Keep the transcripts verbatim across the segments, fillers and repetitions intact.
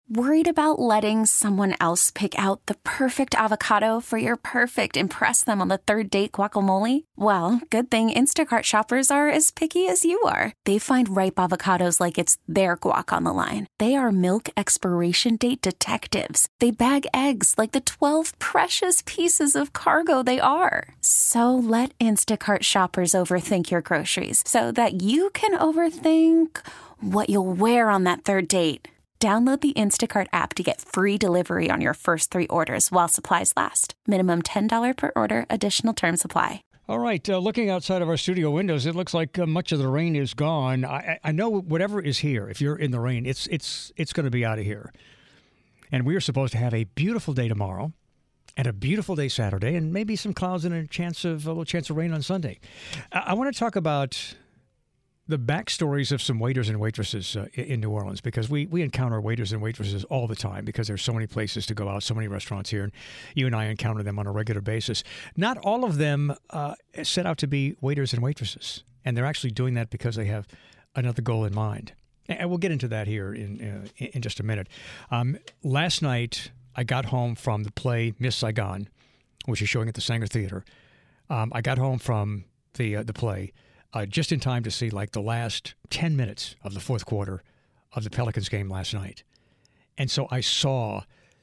Worried about letting someone else pick out the perfect avocado for your perfect impress them on the third date guacamole? Well, good thing Instacart shoppers are as picky as you are. They find ripe avocados like it's their guac on the line. They are milk expiration date detectives. They bag eggs like the twelve precious pieces of cargo they are. So let Instacart shoppers overthink your groceries so that you can overthink what you'll wear on that third date. Download the Instacart app to get free delivery on your first three orders while supplies last. Minimum ten dollars per order. Additional terms apply. All right. Uh, looking outside of our studio windows, it looks like uh, much of the rain is gone. I, I know whatever is here, if you're in the rain, it's it's it's going to be out of here. And we are supposed to have a beautiful day tomorrow and a beautiful day Saturday and maybe some clouds and a chance of a little chance of rain on Sunday. I, I want to talk about the backstories of some waiters and waitresses uh, in New Orleans, because we, we encounter waiters and waitresses all the time because there's so many places to go out, so many restaurants here, and you and I encounter them on a regular basis. Not all of them uh, set out to be waiters and waitresses, and they're actually doing that because they have another goal in mind. And we'll get into that here in uh, in just a minute. Um, last night, I got home from the play Miss Saigon, which is showing at the Sanger Theater. Um, I got home from the uh, the play Uh, just in time to see like the last ten minutes of the fourth quarter of the Pelicans game last night. And so I saw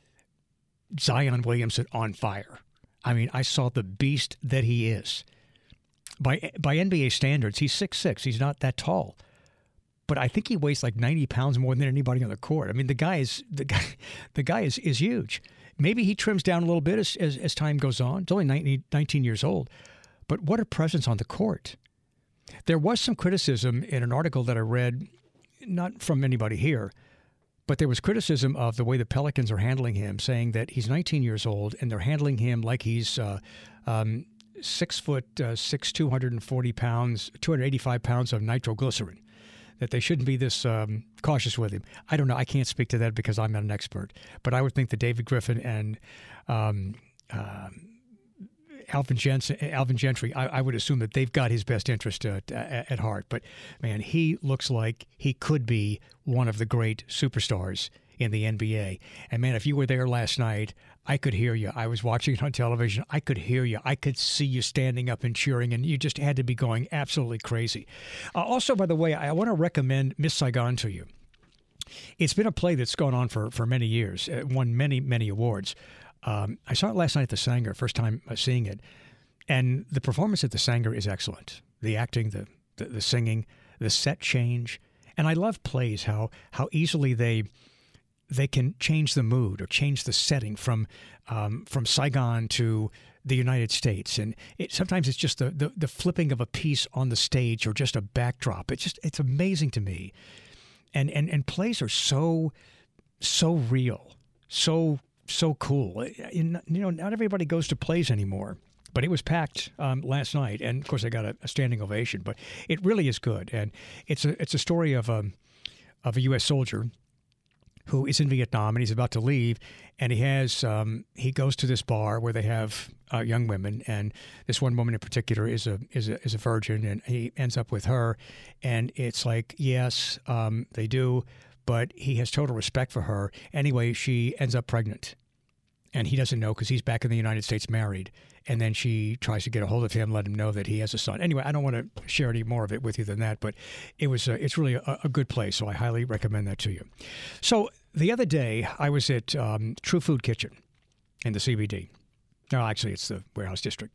Zion Williamson on fire. I mean, I saw the beast that he is. By by N B A standards, he's six foot six. He's not that tall. But I think he weighs like ninety pounds more than anybody on the court. I mean, the guy is the guy the guy is, is huge. Maybe he trims down a little bit as, as, as time goes on. He's only nineteen, nineteen years old. But what a presence on the court. There was some criticism in an article that I read, not from anybody here, but there was criticism of the way the Pelicans are handling him, saying that he's nineteen years old and they're handling him like he's uh, um, six foot uh, six, two hundred forty pounds, two hundred eighty-five pounds of nitroglycerin, that they shouldn't be this um, cautious with him. I don't know. I can't speak to that because I'm not an expert, but I would think that David Griffin and um, uh, Alvin, Jensen, Alvin Gentry, I, I would assume that they've got his best interest at, at heart. But, man, he looks like he could be one of the great superstars in the N B A. And, man, if you were there last night, I could hear you. I was watching it on television. I could hear you. I could see you standing up and cheering, and you just had to be going absolutely crazy. Uh, also, by the way, I want to recommend Miss Saigon to you. It's been a play that's gone on for, for many years. It won many, many awards. Um, I saw it last night at the Sanger, first time seeing it, and the performance at the Sanger is excellent. The acting, the, the the singing, the set change, and I love plays how how easily they they can change the mood or change the setting from um, from Saigon to the United States, and it, sometimes it's just the, the the flipping of a piece on the stage or just a backdrop. It's just it's amazing to me, and and and plays are so so real, so. So cool. You know, not everybody goes to plays anymore, but it was packed um, last night, and of course I got a, a standing ovation. But it really is good, and it's a it's a story of a of a U S soldier who is in Vietnam and he's about to leave, and he has um, he goes to this bar where they have uh, young women, and this one woman in particular is a is a is a virgin, and he ends up with her, and it's like yes, um, they do. But he has total respect for her. Anyway, she ends up pregnant. And he doesn't know because he's back in the United States married. And then she tries to get a hold of him, let him know that he has a son. Anyway, I don't want to share any more of it with you than that, but it was uh, it's really a, a good play, so I highly recommend that to you. So the other day, I was at um, True Food Kitchen in the C B D. No, actually, it's the Warehouse District.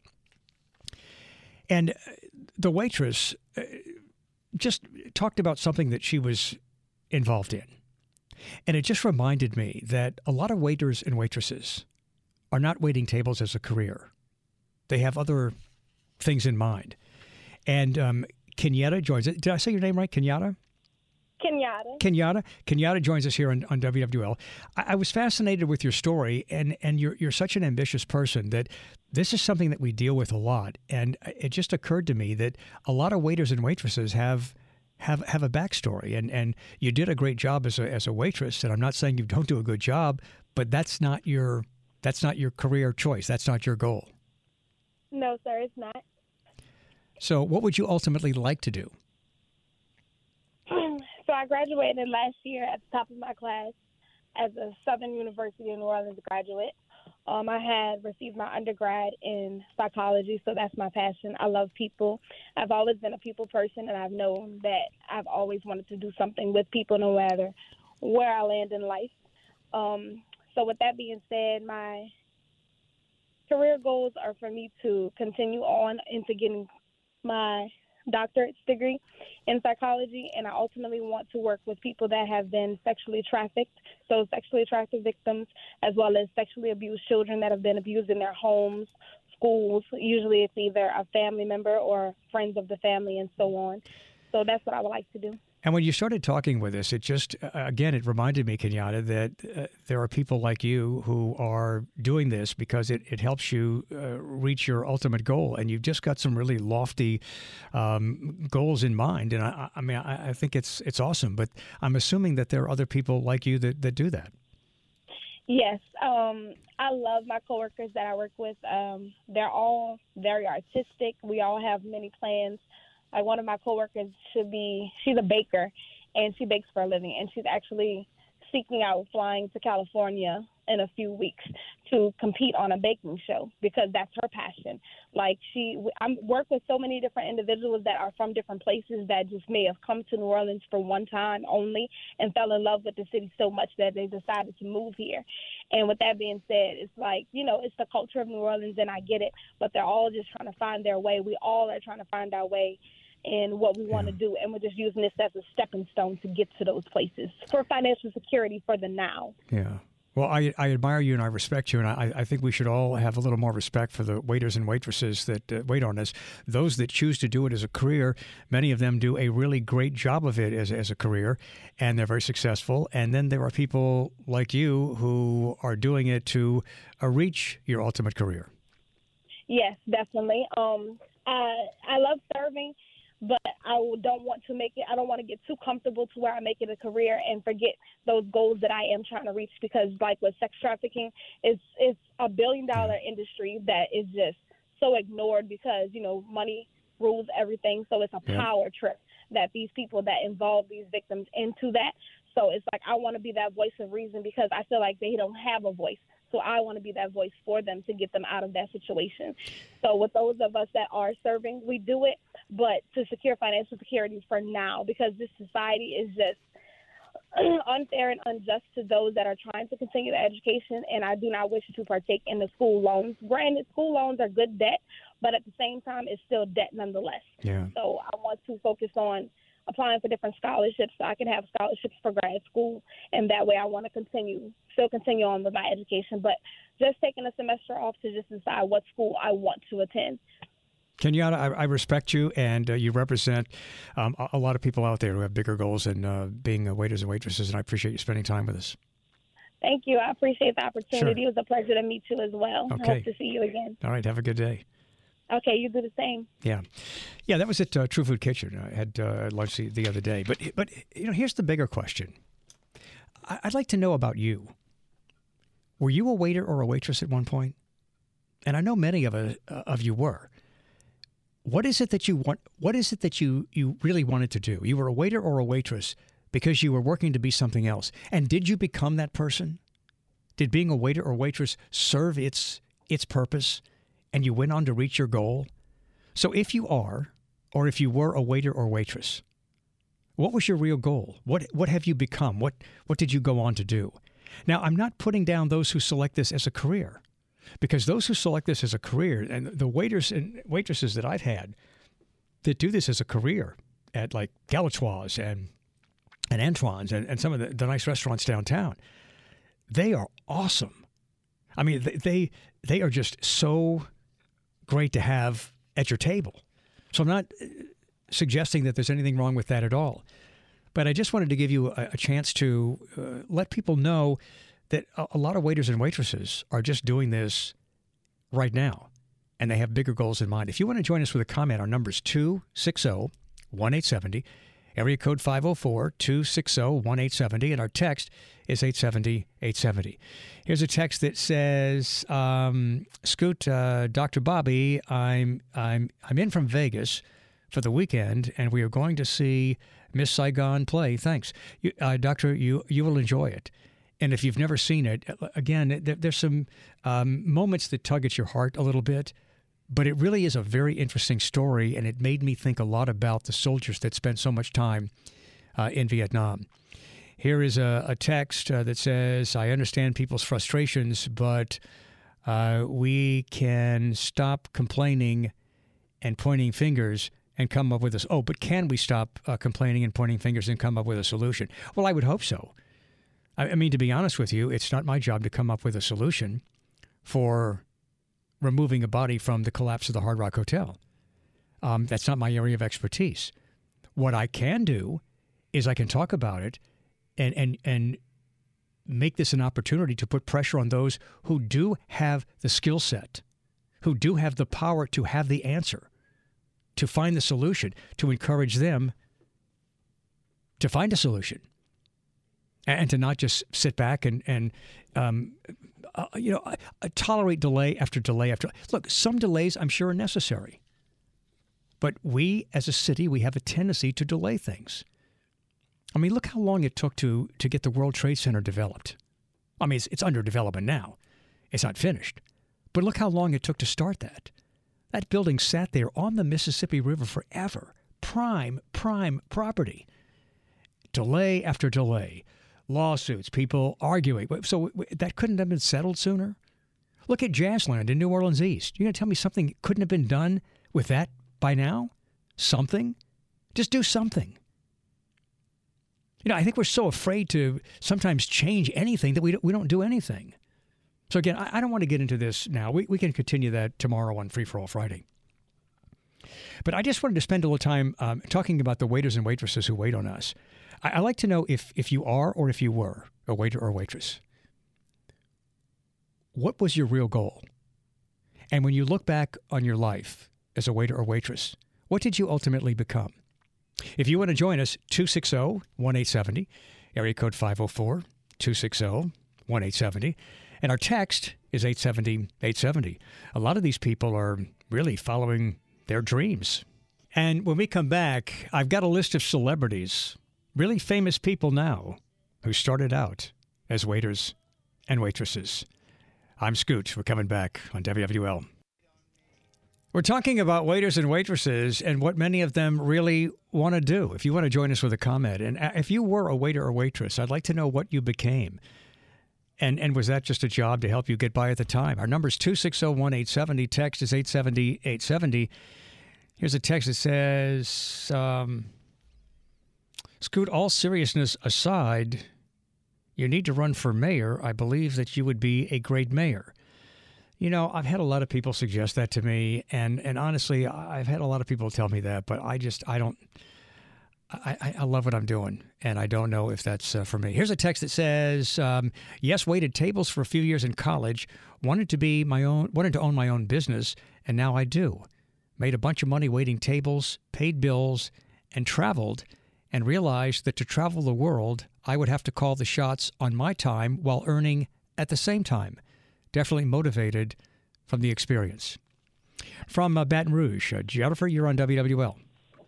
And the waitress uh, just talked about something that she was involved in. And it just reminded me that a lot of waiters and waitresses are not waiting tables as a career. They have other things in mind. And um, Kenyatta joins it. Did I say your name right? Kenyatta? Kenyatta. Kenyatta. Kenyatta joins us here on, on W W L. I, I was fascinated with your story, and, and you're, you're such an ambitious person that this is something that we deal with a lot. And it just occurred to me that a lot of waiters and waitresses have have have a backstory, and, and you did a great job as a as a waitress, and I'm not saying you don't do a good job, but that's not your that's not your career choice. That's not your goal. No, sir, it's not. So what would you ultimately like to do? So I graduated last year at the top of my class. as a Southern University in New Orleans graduate. Um, I had received my undergrad in psychology, so that's my passion. I love people. I've always been a people person, and I've known that I've always wanted to do something with people no matter where I land in life. Um, so with that being said, my career goals are for me to continue on into getting my doctorate degree in psychology, and I ultimately want to work with people that have been sexually trafficked, so sexually attracted victims, as well as sexually abused children that have been abused in their homes, schools. Usually it's either a family member or friends of the family and so on. So that's what I would like to do. And when you started talking with us, it just, uh, again, it reminded me, Kenyatta, that uh, there are people like you who are doing this because it, it helps you uh, reach your ultimate goal. And you've just got some really lofty um, goals in mind. And I, I mean, I, I think it's it's awesome. But I'm assuming that there are other people like you that, that do that. Yes. Um, I love my coworkers that I work with. Um, they're all very artistic. We all have many plans. Like one of my coworkers should be, she's a baker, and she bakes for a living, and she's actually seeking out flying to California in a few weeks to compete on a baking show because that's her passion. Like she, I work with so many different individuals that are from different places that just may have come to New Orleans for one time only and fell in love with the city so much that they decided to move here. And with that being said, it's like, you know, it's the culture of New Orleans, and I get it, but they're all just trying to find their way. We all are trying to find our way in what we want to do, and we're just using this as a stepping stone to get to those places for financial security for the now. Yeah. Well, I, I admire you and I respect you, and I, I think we should all have a little more respect for the waiters and waitresses that uh, wait on us. Those that choose to do it as a career, many of them do a really great job of it as, as a career, and they're very successful. And then there are people like you who are doing it to uh, reach your ultimate career. Yes, definitely. Um, I, I love serving, but I don't want to make it, I don't want to get too comfortable to where I make it a career and forget those goals that I am trying to reach, because like with sex trafficking, it's, it's a billion dollar industry that is just so ignored because, you know, money rules everything. So it's a yeah. power trip that these people that involve these victims into that. So it's like I want to be that voice of reason because I feel like they don't have a voice. So I want to be that voice for them to get them out of that situation. So with those of us that are serving, we do it, but to secure financial security for now, because this society is just unfair and unjust to those that are trying to continue their education, and I do not wish to partake in the school loans. Granted, school loans are good debt, but at the same time, it's still debt nonetheless. Yeah. So I want to focus on applying for different scholarships so I can have scholarships for grad school, and that way I want to continue, still continue on with my education, but just taking a semester off to just decide what school I want to attend. Kenyatta, I, I respect you, and uh, you represent um, a, a lot of people out there who have bigger goals than uh, being uh, waiters and waitresses, and I appreciate you spending time with us. Thank you. I appreciate the opportunity. Sure. It was a pleasure to meet you as well. Okay. I hope to see you again. All right. Have a good day. Okay, you do the same. Yeah. Yeah, that was at uh, True Food Kitchen. I had uh, lunch the, the other day. But, but you know, here's the bigger question. I, I'd like to know about you. Were you a waiter or a waitress at one point? And I know many of, uh, of you were. What is it that you want? What is it that you, you really wanted to do? You were a waiter or a waitress because you were working to be something else. And did you become that person? Did being a waiter or waitress serve its its purpose? And you went on to reach your goal? So if you are, or if you were a waiter or waitress, what was your real goal? What what have you become? What what did you go on to do? Now, I'm not putting down those who select this as a career, because those who select this as a career, and the waiters and waitresses that I've had that do this as a career at like Galatoire's and, and Antoine's and, and some of the, the nice restaurants downtown, they are awesome. I mean, they they, they are just so great to have at your table. So I'm not suggesting that there's anything wrong with that at all. But I just wanted to give you a, a chance to uh, let people know that a, a lot of waiters and waitresses are just doing this right now, and they have bigger goals in mind. If you want to join us with a comment, our number is two six zero, one eight seven zero, area code five oh four, two six zero, one eight seven zero, and our text is eight seven zero, eight seven zero. Here's a text that says, um, Scoot, uh, Doctor Bobby, I'm I'm I'm in from Vegas for the weekend, and we are going to see Miss Saigon play. Thanks. You, uh, doctor, you, you will enjoy it. And if you've never seen it, again, there, there's some um, moments that tug at your heart a little bit, but it really is a very interesting story, and it made me think a lot about the soldiers that spent so much time uh, in Vietnam. Here is a, a text uh, that says, I understand people's frustrations, but uh, we can stop complaining and pointing fingers and come up with a, oh, but can we stop uh, complaining and pointing fingers and come up with a solution? Well, I would hope so. I, I mean, to be honest with you, it's not my job to come up with a solution for removing a body from the collapse of the Hard Rock Hotel. Um, that's not my area of expertise. What I can do is I can talk about it and, and, and make this an opportunity to put pressure on those who do have the skill set, who do have the power to have the answer, to find the solution, to encourage them to find a solution, and to not just sit back and, and um, uh, you know, uh, tolerate delay after delay after. Look, some delays I'm sure are necessary, but we as a city, we have a tendency to delay things. I mean, look how long it took to to get the World Trade Center developed. I mean, it's, it's under development now. It's not finished. But look how long it took to start that. That building sat there on the Mississippi River forever. Prime, prime property. Delay after delay. Lawsuits, people arguing. So that couldn't have been settled sooner? Look at Jazzland in New Orleans East. You're going to tell me something couldn't have been done with that by now? Something? Just do something. You know, I think we're so afraid to sometimes change anything that we don't, we don't do anything. So again, I, I don't want to get into this now. We, we can continue that tomorrow on Free for All Friday. But I just wanted to spend a little time um, talking about the waiters and waitresses who wait on us. I, I like to know if, if you are or if you were a waiter or waitress. What was your real goal? And when you look back on your life as a waiter or waitress, what did you ultimately become? If you want to join us, two six zero, one eight seven zero, area code five oh four, two six zero, one eight seven zero. And our text is eight seven zero, eight seven zero. A lot of these people are really following their dreams. And when we come back, I've got a list of celebrities, really famous people now, who started out as waiters and waitresses. I'm Scoot. We're coming back on W W L. We're talking about waiters and waitresses and what many of them really want to do. If you want to join us with a comment, and if you were a waiter or waitress, I'd like to know what you became. And and was that just a job to help you get by at the time? Our number is two six zero, one eight seven zero. Text is eight seven zero, eight seven zero. Here's a text that says, um, Scoot, all seriousness aside, you need to run for mayor. I believe that you would be a great mayor. You know, I've had a lot of people suggest that to me, and, and honestly, I've had a lot of people tell me that, but I just, I don't, I, I love what I'm doing, and I don't know if that's uh, for me. Here's a text that says, um, yes, waited tables for a few years in college, wanted to be my own, wanted to own my own business, and now I do. Made a bunch of money waiting tables, paid bills, and traveled, and realized that to travel the world, I would have to call the shots on my time while earning at the same time. Definitely motivated from the experience. From uh, Baton Rouge, uh, Jennifer, you're on W W L.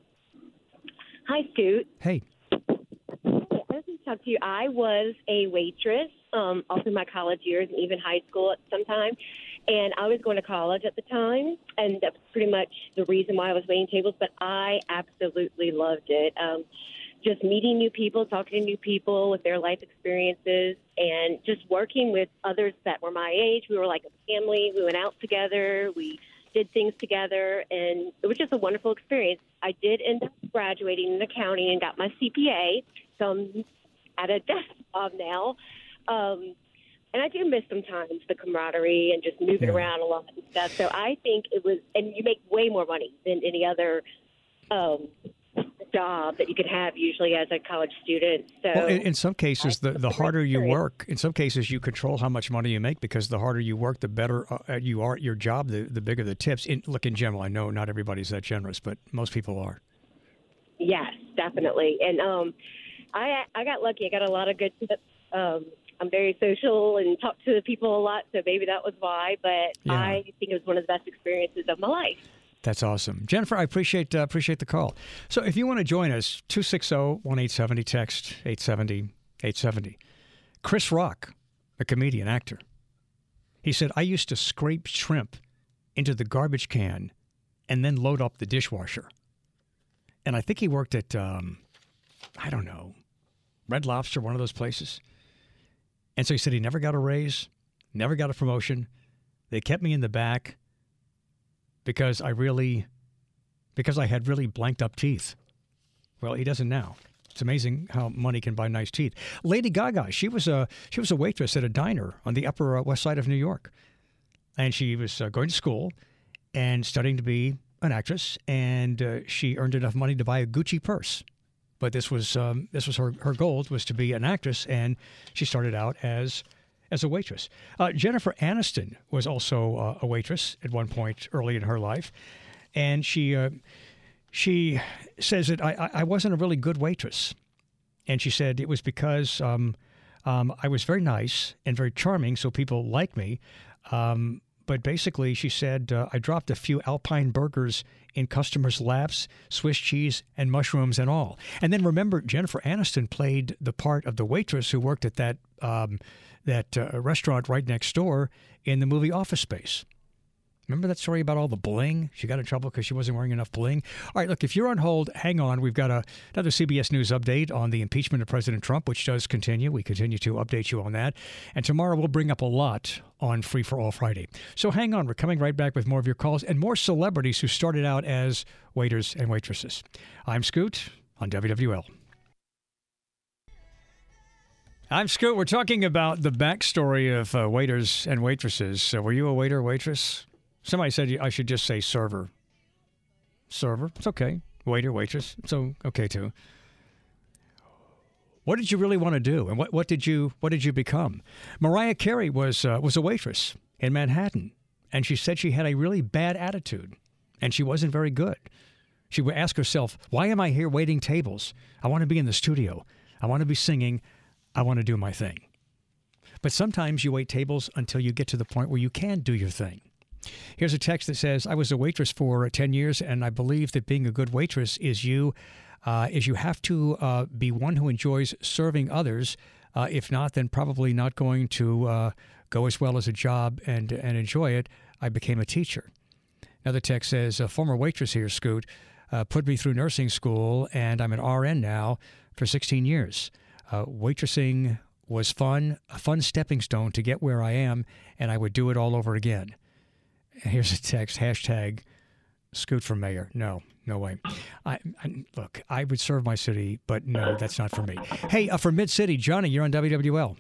Hi, Scoot. Hey. I wanted to talk to you. I was a waitress um, all through my college years and even high school at some time. And I was going to college at the time, and that's pretty much the reason why I was waiting tables. But I absolutely loved it. Um, just meeting new people, talking to new people with their life experiences, and just working with others that were my age. We were like a family. We went out together. We did things together, and it was just a wonderful experience. I did end up graduating in accounting and got my C P A, so I'm at a desk job now. Um, and I do miss sometimes the camaraderie and just moving yeah. around a lot and stuff. So I think it was, and you make way more money than any other um job that you could have usually as a college student. So well, in, in some cases, the, the harder you work, in some cases you control how much money you make, because the harder you work, the better uh, you are at your job, the, the bigger the tips. In, look, in general, I know not everybody's that generous, but most people are. Yes, definitely. And um, I I got lucky. I got a lot of good tips. Um, I'm very social and talk to people a lot, so maybe that was why. But yeah. I think it was one of the best experiences of my life. That's awesome. Jennifer, I appreciate uh, appreciate the call. So if you want to join us, two six zero, one eight seven zero, text eight seven zero, eight seven zero. Chris Rock, a comedian, actor, he said, I used to scrape shrimp into the garbage can and then load up the dishwasher. And I think he worked at, um, I don't know, Red Lobster, one of those places. And so he said he never got a raise, never got a promotion. They kept me in the back because I really, because I had really blanked up teeth. Well, he doesn't now. It's amazing how money can buy nice teeth. Lady Gaga, she was a she was a waitress at a diner on the Upper uh, West Side of New York, and she was uh, going to school and studying to be an actress, and uh, she earned enough money to buy a Gucci purse. But this was um, this was her her goal, was to be an actress, and she started out as as a waitress. Uh, Jennifer Aniston was also uh, a waitress at one point early in her life, and she. Uh, She says that I, I wasn't a really good waitress. And she said it was because um, um, I was very nice and very charming, so people liked me. Um, but basically, she said, uh, I dropped a few Alpine burgers in customers' laps, Swiss cheese and mushrooms and all. And then remember, Jennifer Aniston played the part of the waitress who worked at that, um, that uh, restaurant right next door in the movie Office Space. Remember that story about all the bling? She got in trouble because she wasn't wearing enough bling. All right, look, if you're on hold, hang on. We've got a, another C B S News update on the impeachment of President Trump, which does continue. We continue to update you on that. And tomorrow we'll bring up a lot on Free for All Friday. So hang on. We're coming right back with more of your calls and more celebrities who started out as waiters and waitresses. I'm Scoot on W W L. I'm Scoot. We're talking about the backstory of uh, waiters and waitresses. Uh, were you a waiter or waitress? Somebody said I should just say server. Server, it's okay. Waiter, waitress, it's okay too. What did you really want to do, and what, what did you what did you become? Mariah Carey was uh, was a waitress in Manhattan, and she said she had a really bad attitude, and she wasn't very good. She would ask herself, "Why am I here waiting tables? I want to be in the studio. I want to be singing. I want to do my thing." But sometimes you wait tables until you get to the point where you can do your thing. Here's a text that says, I was a waitress for ten years, and I believe that being a good waitress is you uh, is you have to uh, be one who enjoys serving others. Uh, if not, then probably not going to uh, go as well as a job and, and enjoy it. I became a teacher. Another text says, a former waitress here, Scoot, uh, put me through nursing school, and I'm an R N now for sixteen years. Uh, waitressing was fun, a fun stepping stone to get where I am, and I would do it all over again. Here's a text, hashtag Scoot for mayor. No, no way. I, I Look, I would serve my city, but no, that's not for me. Hey, uh, for Mid-City, Johnny, you're on W W L.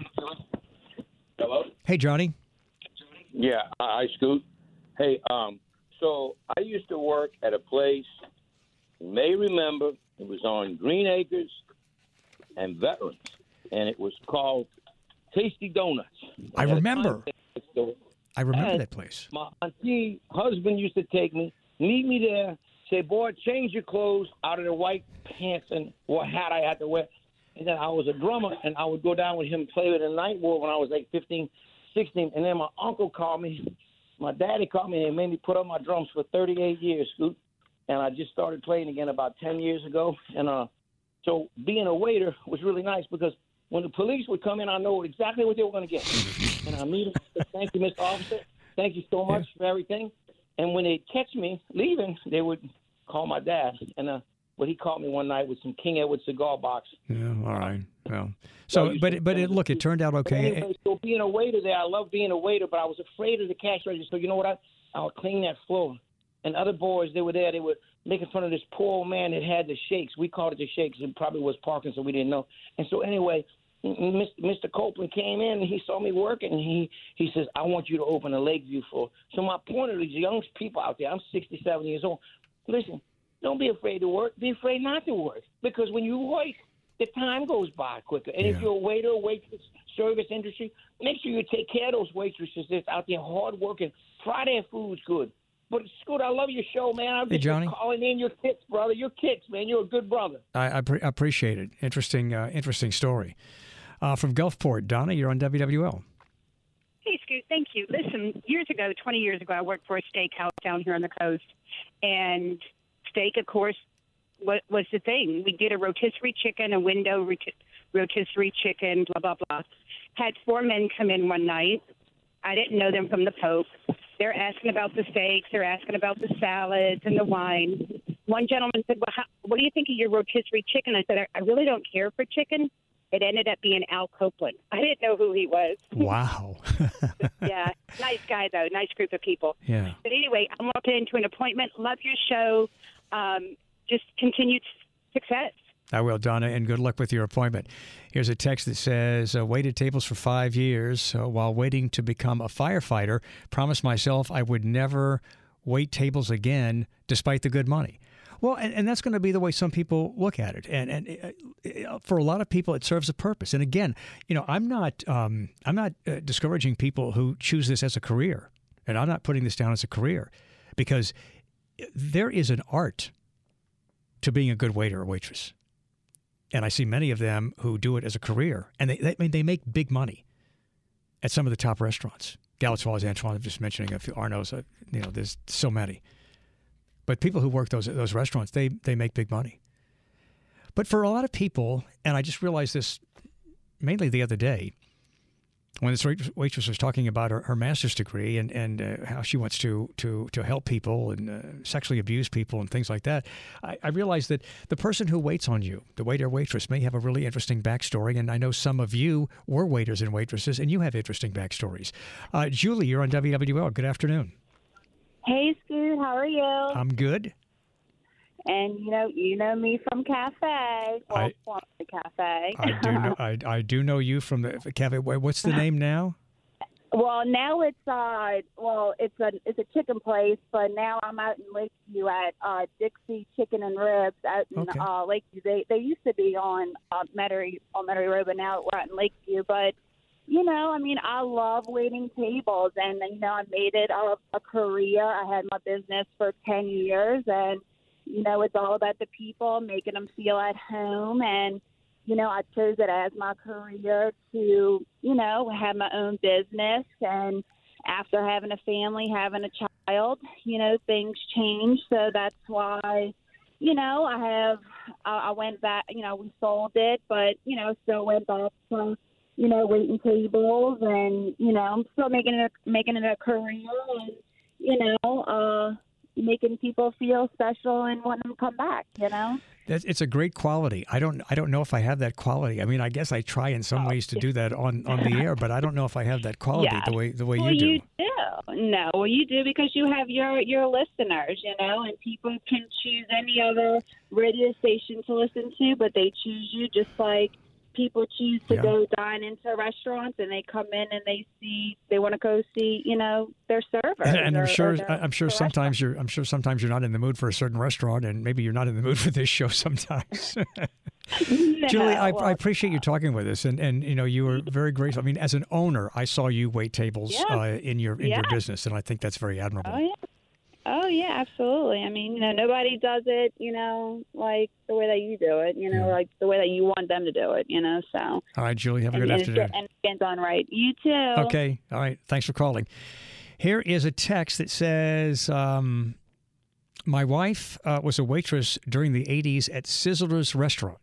Hello? Hey, Johnny. Yeah, I Scoot. Hey, um, so I used to work at a place, you may remember, it was on Green Acres and Veterans, and it was called Tasty Donuts. I remember. I remember and that place. My auntie husband used to take me, meet me there, say, boy, change your clothes out of the white pants and what hat I had to wear. And then I was a drummer, and I would go down with him and play with the night war when I was like fifteen, sixteen. And then my uncle called me. My daddy called me and made me put on my drums for thirty-eight years, Scoot. And I just started playing again about ten years ago. And uh, so being a waiter was really nice because when the police would come in, I know exactly what they were going to get. And I meet them, thank you, Mister Officer. Thank you so much yeah. for everything. And when they catch me leaving, they would call my dad. And uh, well, he called me one night with some King Edward cigar box. Yeah, all right. Well, so, so but but it, look, it turned out okay. Anyway, so being a waiter there, I love being a waiter, but I was afraid of the cash register. So you know what? I I would clean that floor. And other boys, they were there. They were making fun of this poor old man that had the shakes. We called it the shakes. It probably was Parkinson. We didn't know. And so anyway, Mister Copeland came in and he saw me working. And he, he says, I want you to open a Lakeview floor. So my point of these young people out there, I'm sixty-seven years old. Listen, don't be afraid to work. Be afraid not to work. Because when you work, the time goes by quicker. And yeah. if you're a waiter, waitress, service industry, make sure you take care of those waitresses that's out there hard working. Try their food's good. But, Scoot, I love your show, man. I'm hey, just Johnny. calling in your kicks, brother. Your kicks, man. You're a good brother. I, I pre- appreciate it. Interesting uh, interesting story. Uh, from Gulfport, Donna, you're on W W L. Hey, Scoot, thank you. Listen, years ago, twenty years ago, I worked for a steakhouse down here on the coast. And steak, of course, what was the thing. We did a rotisserie chicken, a window rotisserie chicken, blah, blah, blah. Had four men come in one night. I didn't know them from the Pope. They're asking about the steaks. They're asking about the salads and the wine. One gentleman said, well, how, what do you think of your rotisserie chicken? I said, I, I really don't care for chicken. It ended up being Al Copeland. I didn't know who he was. Wow. Yeah. Nice guy, though. Nice group of people. Yeah. But anyway, I'm walking into an appointment. Love your show. Um, just continued success. I will, Donna, and good luck with your appointment. Here's a text that says, uh, waited tables for five years uh, while waiting to become a firefighter. Promised myself I would never wait tables again despite the good money. Well, and, and that's going to be the way some people look at it. And and uh, for a lot of people, it serves a purpose. And again, you know, I'm not um, I'm not uh, discouraging people who choose this as a career. And I'm not putting this down as a career, because there is an art to being a good waiter or waitress. And I see many of them who do it as a career. And they, they, I mean, they make big money at some of the top restaurants. Gallows Falls, Antoine, I'm just mentioning a few. Arno's, uh, you know, there's so many. But people who work those those restaurants, they they make big money. But for a lot of people, and I just realized this mainly the other day, when this waitress was talking about her, her master's degree and, and uh, how she wants to to to help people and uh, sexually abuse people and things like that, I, I realized that the person who waits on you, the waiter or waitress, may have a really interesting backstory. And I know some of you were waiters and waitresses, and you have interesting backstories. Uh, Julie, you're on W W L. Good afternoon. Hey, Scoot, how are you? I'm good. And you know, you know me from cafe. Well, I, from the cafe. I do know. I, I do know you from the cafe. What's the name now? Well, now it's uh, well, it's a it's a chicken place, but now I'm out in Lakeview at uh, Dixie Chicken and Ribs out in Okay. uh, Lakeview. They they used to be on uh, Metairie on Metairie Road, but now we're out in Lakeview. But you know, I mean, I love waiting tables, and you know, I made it a, a career. I had my business for ten years, and you know, it's all about the people, making them feel at home. And, you know, I chose it as my career to, you know, have my own business. And after having a family, having a child, you know, things change. So that's why, you know, I have, I went back, you know, we sold it, but, you know, still went back to, you know, waiting tables. And, you know, I'm still making it, making it a career. And, you know, uh, making people feel special and wanting them to come back, you know? That's, it's a great quality. I don't I don't know if I have that quality. I mean, I guess I try in some Oh. ways to do that on, on the air, but I don't know if I have that quality Yeah. the way the way Well, you do. you do. No, well, you do because you have your, your listeners, you know, and people can choose any other radio station to listen to, but they choose you just like people choose to Yeah. go dine into restaurants, and they come in and they see they want to go see, you know, their server. And, and I'm or, sure or their, I'm sure their sometimes you're I'm sure sometimes you're not in the mood for a certain restaurant, and maybe you're not in the mood for this show sometimes. No, Julie, I, well, I appreciate you talking with us, and, and you know you were very grateful. I mean, as an owner, I saw you wait tables Yeah. uh, in your in Yeah. your business, and I think that's very admirable. Oh, yeah. Oh, yeah, absolutely. I mean, you know, nobody does it, you know, like the way that you do it, you know, Yeah. like the way that you want them to do it, you know, so. All right, Julie, have a and, good and it's afternoon. get- and it's done right. You too. Okay. All right. Thanks for calling. Here is a text that says, um, my wife uh, was a waitress during the eighties at Sizzler's Restaurant.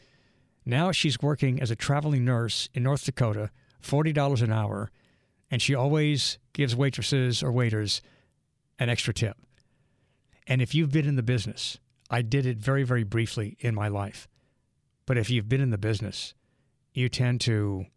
Now she's working as a traveling nurse in North Dakota, forty dollars an hour, and she always gives waitresses or waiters an extra tip. And if you've been in the business, I did it very, very briefly in my life. But if you've been in the business, you tend to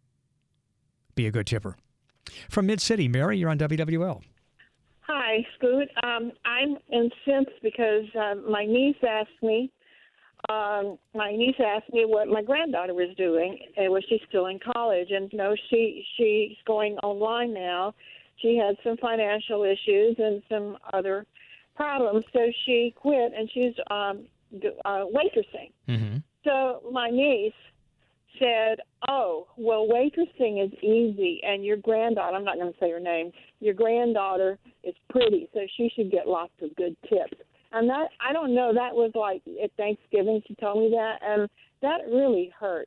be a good tipper. From Mid-City, Mary, you're on W W L. Hi, Scoot. Um, I'm incensed because uh, my niece asked me. Um, my niece asked me what my granddaughter was doing, and was she still in college? And you know, she she's going online now. She had some financial issues and some other problems, so she quit, and she's um, uh, waitressing. Mm-hmm. So my niece said, oh, well, waitressing is easy, and your granddaughter, I'm not going to say her name, your granddaughter is pretty, so she should get lots of good tips. And that, I don't know, that was like at Thanksgiving she told me that, and that really hurt.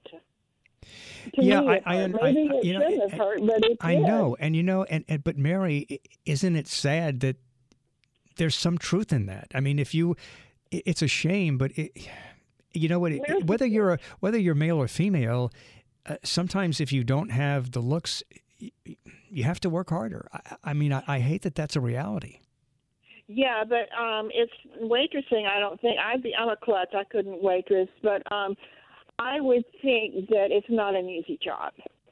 To Yeah, me, I, it I, hurt. I, Maybe I it you know, shouldn't have hurt, but it I did. know, and you know, and, and but Mary, i- isn't it sad that there's some truth in that? I mean, if you, it- it's a shame, but it, you know what? It, whether you're a, whether you're male or female, uh, sometimes if you don't have the looks, you, you have to work harder. I, I mean, I, I hate that that's a reality. Yeah, but um, it's waitressing. I don't think I'd be. I'm a klutz. I couldn't waitress, but um, I would think that it's not an easy job.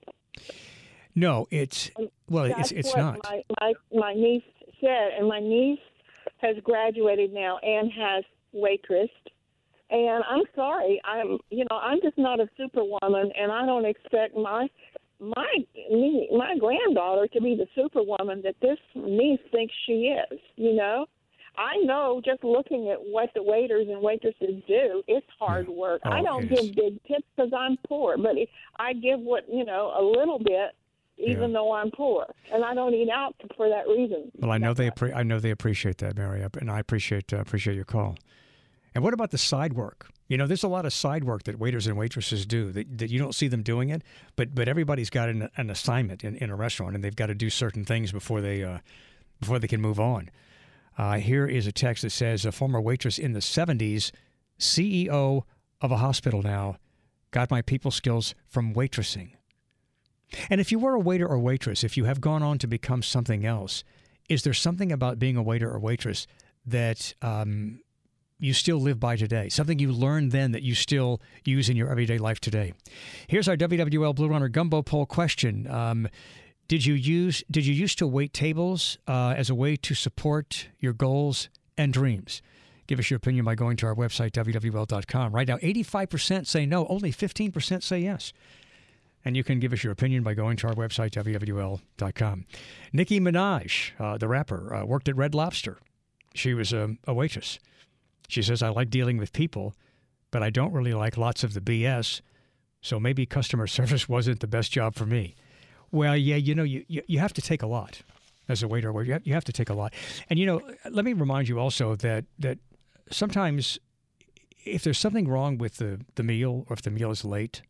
No, it's well, That's it's it's what not. My, my my niece said, and my niece has graduated now and has waitressed. And I'm sorry, I'm you know I'm just not a superwoman, and I don't expect my my me, my granddaughter to be the superwoman that this niece thinks she is. You know, I know just looking at what the waiters and waitresses do, it's hard Yeah. work. Oh, I don't it give is. big tips because I'm poor, but if I give what you know a little bit, even Yeah. though I'm poor, and I don't eat out for that reason. Well, I know they appre- I know they appreciate that, Mary, and I appreciate uh, appreciate your call. And what about the side work? You know, there's a lot of side work that waiters and waitresses do that, that you don't see them doing it, but but everybody's got an, an assignment in, in a restaurant, and they've got to do certain things before they uh, before they can move on. Uh, here is a text that says, a former waitress in the seventies, C E O of a hospital now, got my people skills from waitressing. And if you were a waiter or waitress, if you have gone on to become something else, is there something about being a waiter or waitress that um, you still live by today? Something you learned then that you still use in your everyday life today? Here's our W W L Blue Runner Gumbo Poll question. Um, did you use did you used to wait tables uh, as a way to support your goals and dreams? Give us your opinion by going to our website, W W L dot com. Right now, eighty-five percent say no. Only fifteen percent say yes. And you can give us your opinion by going to our website, W W L dot com. Nicki Minaj, uh, the rapper, uh, worked at Red Lobster. She was a, a waitress. She says, I like dealing with people, but I don't really like lots of the B S, so maybe customer service wasn't the best job for me. Well, yeah, you know, you, you, you have to take a lot as a waiter. You have, you have to take a lot. And, you know, let me remind you also that that sometimes if there's something wrong with the, the meal or if the meal is late,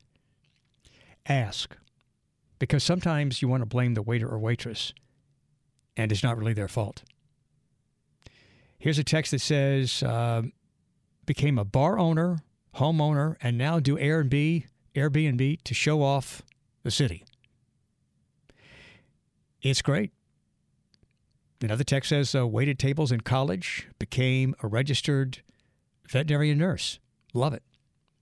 ask, because sometimes you want to blame the waiter or waitress, and it's not really their fault. Here's a text that says, uh, became a bar owner, homeowner, and now do Airbnb, Airbnb to show off the city. It's great. Another text says, uh, waited tables in college, became a registered veterinary nurse. Love it.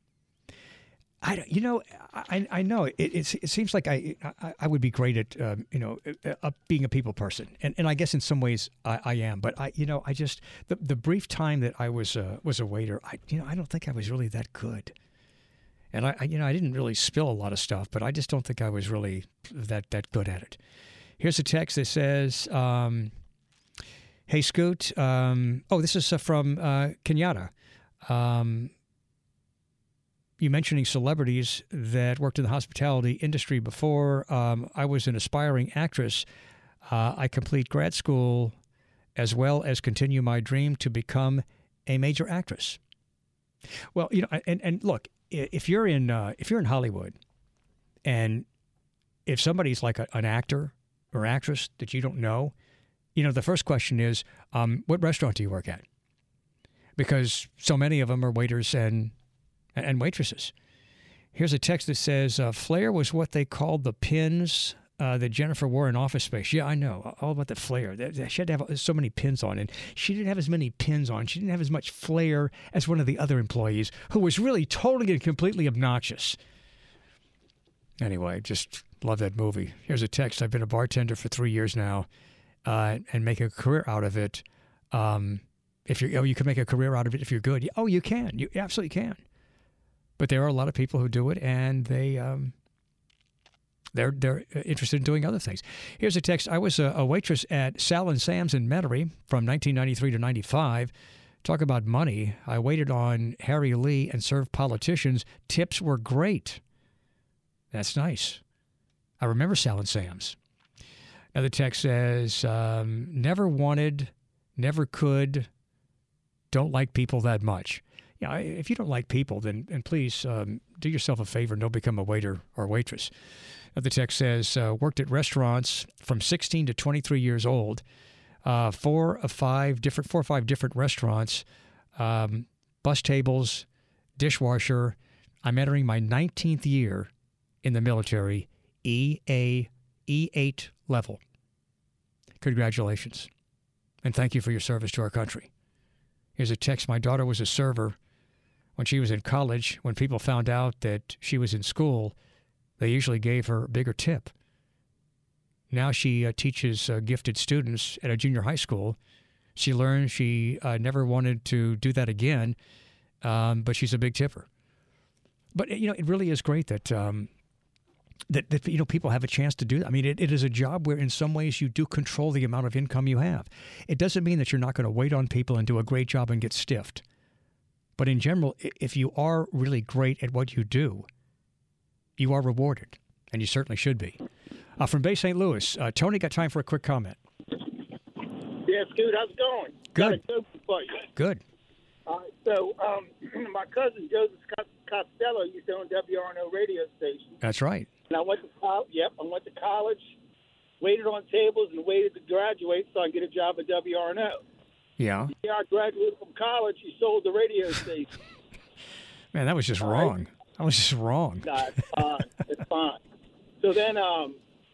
I, don't- you know, I, I know it, it. It seems like I, I, I would be great at, um, you know, uh, being a people person, and, and I guess in some ways I, I am. But I, you know, I just the, the brief time that I was uh, was a waiter, I, you know, I don't think I was really that good. And I, I, you know, I didn't really spill a lot of stuff, but I just don't think I was really that that good at it. Here's a text that says, um, "Hey Scoot, um, oh, this is uh, from uh, Kenyatta." Um, You mentioning celebrities that worked in the hospitality industry before. Um, I was an aspiring actress. Uh, I complete grad school as well as continue my dream to become a major actress. Well, you know, and, and look, if you're in uh, if you're in Hollywood, and if somebody's like a, an actor or actress that you don't know, you know, the first question is, um, what restaurant do you work at? Because so many of them are waiters and and waitresses. Here's a text that says, uh, flair was what they called the pins uh, that Jennifer wore in Office Space. Yeah, I know. All about the flair. She had to have so many pins on, and she didn't have as many pins on. She didn't have as much flair as one of the other employees, who was really totally and completely obnoxious. Anyway, just love that movie. Here's a text. I've been a bartender for three years now uh, and make a career out of it. Um, if you oh, you can make a career out of it if you're good. Oh, you can. You absolutely can. But there are a lot of people who do it, and they um, they're they're interested in doing other things. Here's a text. I was a, a waitress at Sal and Sam's in Metairie from nineteen ninety-three to ninety-five. Talk about money. I waited on Harry Lee and served politicians. Tips were great. That's nice. I remember Sal and Sam's. Another text says, um, never wanted, never could, don't like people that much. Yeah, if you don't like people, then and please um, do yourself a favor and don't become a waiter or waitress. Another text says, uh, worked at restaurants from sixteen to twenty-three years old, uh, four of five different, four or five different restaurants, um, bus tables, dishwasher. I'm entering my nineteenth year in the military, E A E eight level. Congratulations. And thank you for your service to our country. Here's a text. My daughter was a server when she was in college. When people found out that she was in school, they usually gave her a bigger tip. Now she uh, teaches uh, gifted students at a junior high school. She learned she uh, never wanted to do that again, um, but she's a big tipper. But, you know, it really is great that, um, that, that you know, people have a chance to do that. I mean, it, it is a job where in some ways you do control the amount of income you have. It doesn't mean that you're not going to wait on people and do a great job and get stiffed. But in general, if you are really great at what you do, you are rewarded, and you certainly should be. Uh, from Bay Saint Louis, uh, Tony, got time for a quick comment. Yes, good. How's it going? Good. Got a joke for you. Good. Uh, so um, my cousin Joseph Costello used to own W R N O radio station. That's right. And I went to college. Yep, I went to college, waited on tables, and waited to graduate so I could get a job at W R N O. Yeah. The year I graduated from college, he sold the radio station. Man, that was just All wrong. Right. That was just wrong. Nah, it's fine. It's fine. So then um,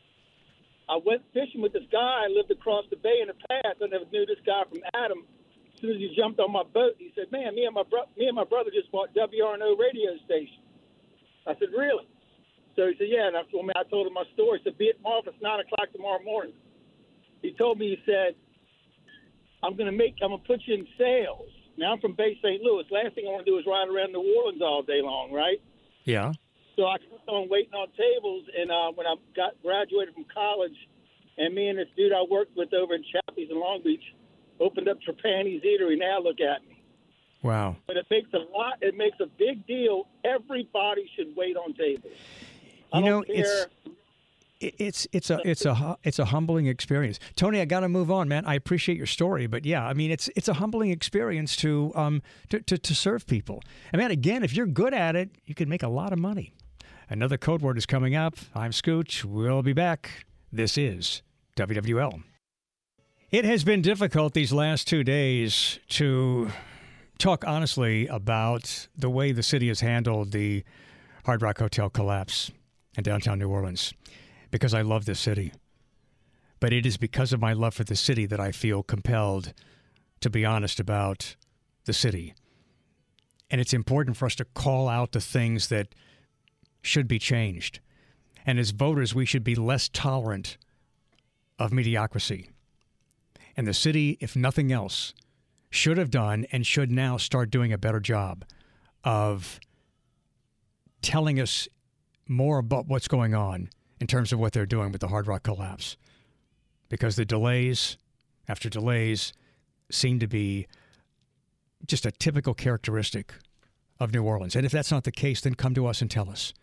I went fishing with this guy. I lived across the bay in the past. I never knew this guy from Adam. As soon as he jumped on my boat, he said, "Man, me and my bro- me and my brother just bought W R N O radio station." I said, "Really?" So he said, "Yeah." And I told, me, I told him my story. He said, "Be at my office nine o'clock tomorrow morning." He told me, he said, "I'm going to make, I'm going to put you in sales." Now I'm from Bay Saint Louis. Last thing I want to do is ride around New Orleans all day long, right? Yeah. So I kept on waiting on tables, and uh, when I got graduated from college, and me and this dude I worked with over in Chappie's in Long Beach opened up Trapani's Eatery. Now look at me. Wow. But it makes a lot. It makes a big deal. Everybody should wait on tables. I you know, don't care. it's it's it's a it's a it's a humbling experience. Tony, I got to move on, man. I appreciate your story, but yeah, I mean, it's it's a humbling experience to um to, to to serve people. And man, again, if you're good at it, you can make a lot of money. Another code word is coming up. I'm Scooch. We'll be back. This is W W L. It has been difficult these last two days to talk honestly about the way the city has handled the Hard Rock Hotel collapse in downtown New Orleans, because I love this city. But it is because of my love for the city that I feel compelled to be honest about the city. And it's important for us to call out the things that should be changed. And as voters, we should be less tolerant of mediocrity. And the city, if nothing else, should have done and should now start doing a better job of telling us more about what's going on in terms of what they're doing with the Hard Rock collapse. Because the delays after delays seem to be just a typical characteristic of New Orleans. And if that's not the case, then come to us and tell us.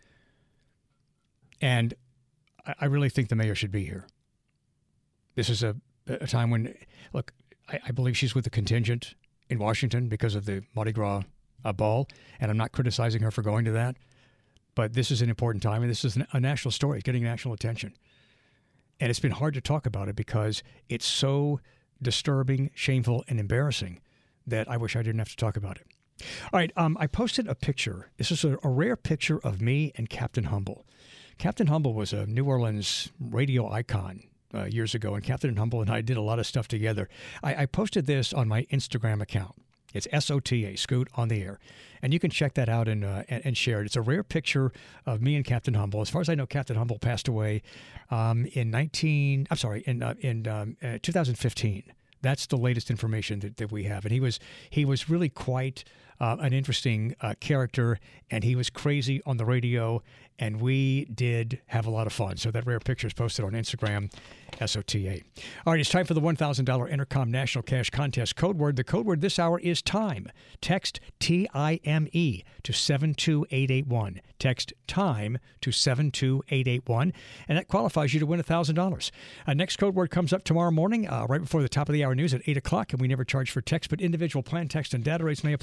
And I really think the mayor should be here. This is a, a time when, look, I, I believe she's with the contingent in Washington because of the Mardi Gras uh, ball, and I'm not criticizing her for going to that. But this is an important time, and this is a national story. It's getting national attention. And it's been hard to talk about it because it's so disturbing, shameful, and embarrassing that I wish I didn't have to talk about it. All right, um, I posted a picture. This is a, a rare picture of me and Captain Humble. Captain Humble was a New Orleans radio icon uh, years ago, and Captain Humble and I did a lot of stuff together. I, I posted this on my Instagram account. It's S O T A, Scoot on the Air. And you can check that out and, uh, and and share it. It's a rare picture of me and Captain Humble. As far as I know, Captain Humble passed away um, in nineteen. I'm sorry, in uh, in um, uh, two thousand fifteen. That's the latest information that, that we have. And he was he was really quite uh, an interesting uh, character, and he was crazy on the radio, and we did have a lot of fun. So that rare picture is posted on Instagram, S O T A. All right, it's time for the one thousand dollars Intercom National Cash Contest code word. The code word this hour is time. Text T I M E to seven two eight eight one. Text TIME to seven two eight eight one, and that qualifies you to win one thousand dollars. Uh, next code word comes up tomorrow morning, uh, right before the top of the hour news at eight o'clock, and we never charge for text, but individual plan text and data rates may apply, and please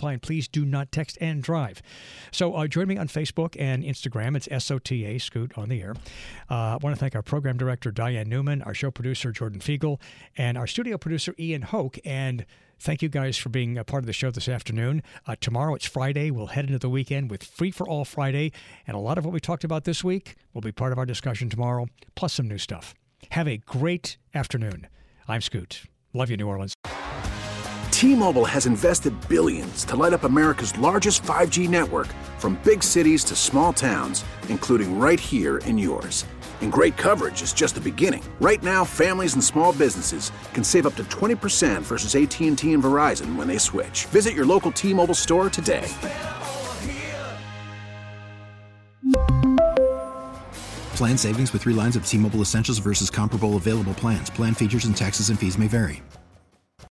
do not text and drive. So uh, join me on Facebook and Instagram. It's S O T A, Scoot on the air. Uh, I want to thank our program director, Diane Newman, our show producer, Jordan Fiegel, and our studio producer, Ian Hoke. And thank you guys for being a part of the show this afternoon. Uh, tomorrow, it's Friday. We'll head into the weekend with Free for All Friday. And a lot of what we talked about this week will be part of our discussion tomorrow, plus some new stuff. Have a great afternoon. I'm Scoot. Love you, New Orleans. T-Mobile has invested billions to light up America's largest five G network, from big cities to small towns, including right here in yours. And great coverage is just the beginning. Right now, families and small businesses can save up to twenty percent versus A T and T and Verizon when they switch. Visit your local T-Mobile store today. Plan savings with three lines of T-Mobile Essentials versus comparable available plans. Plan features and taxes and fees may vary.